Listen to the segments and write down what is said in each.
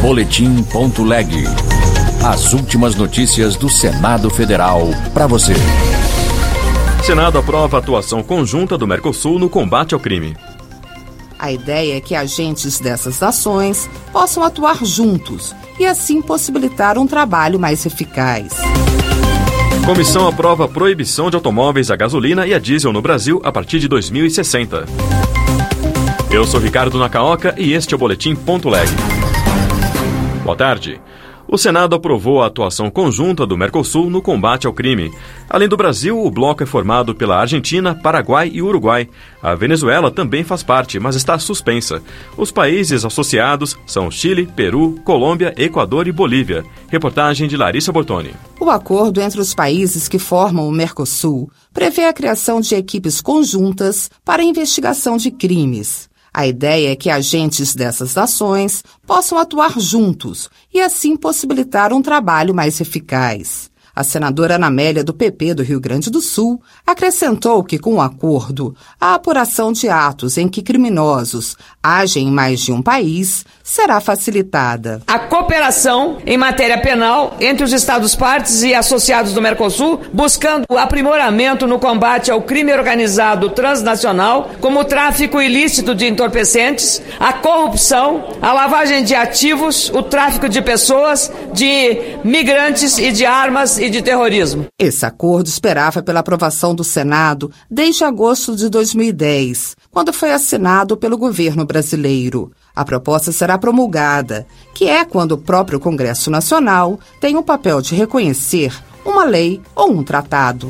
Boletim.leg. As últimas notícias do Senado Federal para você. Senado aprova a atuação conjunta do Mercosul no combate ao crime. A ideia é que agentes dessas nações possam atuar juntos e assim possibilitar um trabalho mais eficaz. Comissão aprova a proibição de automóveis a gasolina e a diesel no Brasil a partir de 2060. Eu sou Ricardo Nakaoka e este é o Boletim.leg. Boa tarde. O Senado aprovou a atuação conjunta do Mercosul no combate ao crime. Além do Brasil, o bloco é formado pela Argentina, Paraguai e Uruguai. A Venezuela também faz parte, mas está suspensa. Os países associados são Chile, Peru, Colômbia, Equador e Bolívia. Reportagem de Larissa Bortoni. O acordo entre os países que formam o Mercosul prevê a criação de equipes conjuntas para a investigação de crimes. A ideia é que agentes dessas nações possam atuar juntos e assim possibilitar um trabalho mais eficaz. A senadora Ana Amélia, do PP do Rio Grande do Sul, acrescentou que, com o acordo, a apuração de atos em que criminosos agem em mais de um país será facilitada. A cooperação em matéria penal entre os Estados-partes e associados do Mercosul, buscando o aprimoramento no combate ao crime organizado transnacional, como o tráfico ilícito de entorpecentes, a corrupção, a lavagem de ativos, o tráfico de pessoas, de migrantes e de armas e de terrorismo. Esse acordo esperava pela aprovação do Senado desde agosto de 2010, quando foi assinado pelo governo brasileiro. A proposta será promulgada, que é quando o próprio Congresso Nacional tem o papel de reconhecer uma lei ou um tratado.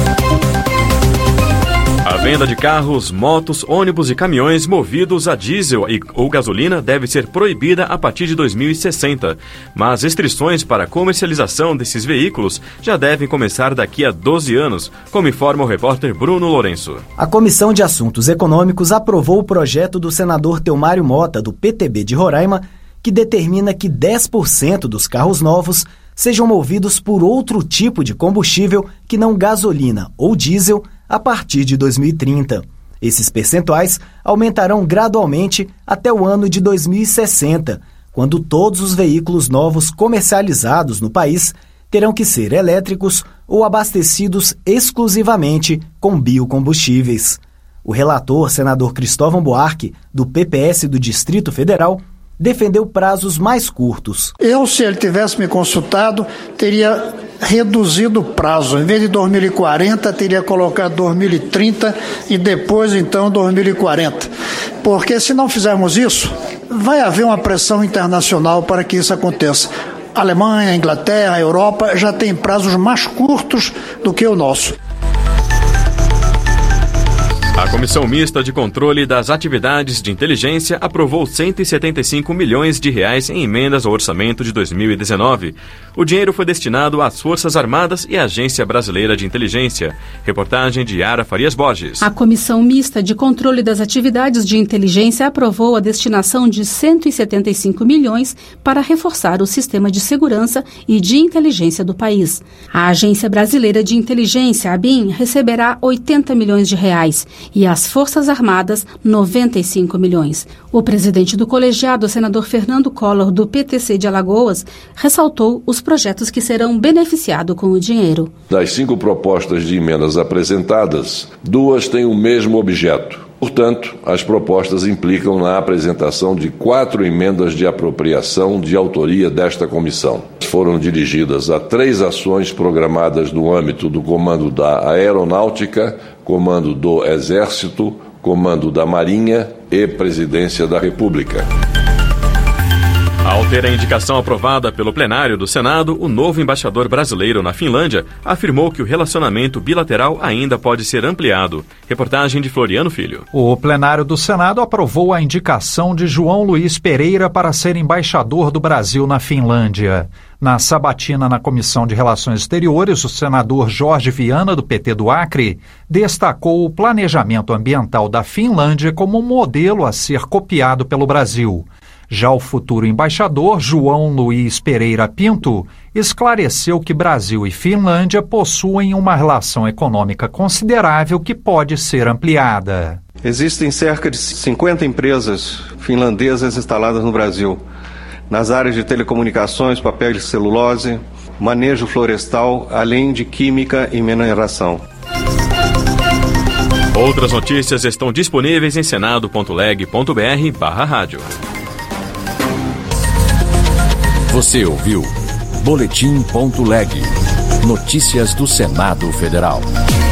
A venda de carros, motos, ônibus e caminhões movidos a diesel ou gasolina deve ser proibida a partir de 2060, mas restrições para a comercialização desses veículos já devem começar daqui a 12 anos, como informa o repórter Bruno Lourenço. A Comissão de Assuntos Econômicos aprovou o projeto do senador Teomário Mota, do PTB de Roraima, que determina que 10% dos carros novos sejam movidos por outro tipo de combustível que não gasolina ou diesel a partir de 2030. Esses percentuais aumentarão gradualmente até o ano de 2060, quando todos os veículos novos comercializados no país terão que ser elétricos ou abastecidos exclusivamente com biocombustíveis. O relator, senador Cristóvão Buarque, do PPS do Distrito Federal, defendeu prazos mais curtos. Se ele tivesse me consultado, teria reduzido o prazo. Em vez de 2040, teria colocado 2030 e depois, então, 2040. Porque se não fizermos isso, vai haver uma pressão internacional para que isso aconteça. A Alemanha, a Inglaterra, a Europa já tem prazos mais curtos do que o nosso. A Comissão Mista de Controle das Atividades de Inteligência aprovou 175 milhões de reais em emendas ao orçamento de 2019. O dinheiro foi destinado às Forças Armadas e à Agência Brasileira de Inteligência. Reportagem de Yara Farias Borges. A Comissão Mista de Controle das Atividades de Inteligência aprovou a destinação de 175 milhões para reforçar o sistema de segurança e de inteligência do país. A Agência Brasileira de Inteligência, ABIN, receberá 80 milhões de reais e as Forças Armadas, 95 milhões. O presidente do colegiado, o senador Fernando Collor, do PTC de Alagoas, ressaltou os projetos que serão beneficiados com o dinheiro. Das 5 propostas de emendas apresentadas, 2 têm o mesmo objeto. Portanto, as propostas implicam na apresentação de 4 emendas de apropriação de autoria desta comissão. Foram dirigidas a 3 ações programadas no âmbito do Comando da Aeronáutica, Comando do Exército, Comando da Marinha e Presidência da República. Ao ter a indicação aprovada pelo plenário do Senado, o novo embaixador brasileiro na Finlândia afirmou que o relacionamento bilateral ainda pode ser ampliado. Reportagem de Floriano Filho. O plenário do Senado aprovou a indicação de João Luiz Pereira para ser embaixador do Brasil na Finlândia. Na sabatina na Comissão de Relações Exteriores, o senador Jorge Viana, do PT do Acre, destacou o planejamento ambiental da Finlândia como um modelo a ser copiado pelo Brasil. Já o futuro embaixador, João Luiz Pereira Pinto, esclareceu que Brasil e Finlândia possuem uma relação econômica considerável que pode ser ampliada. Existem cerca de 50 empresas finlandesas instaladas no Brasil. nas áreas de telecomunicações, papel e celulose, manejo florestal, além de química e mineração. Outras notícias estão disponíveis em senado.leg.br/rádio. Você ouviu Boletim.leg. Notícias do Senado Federal.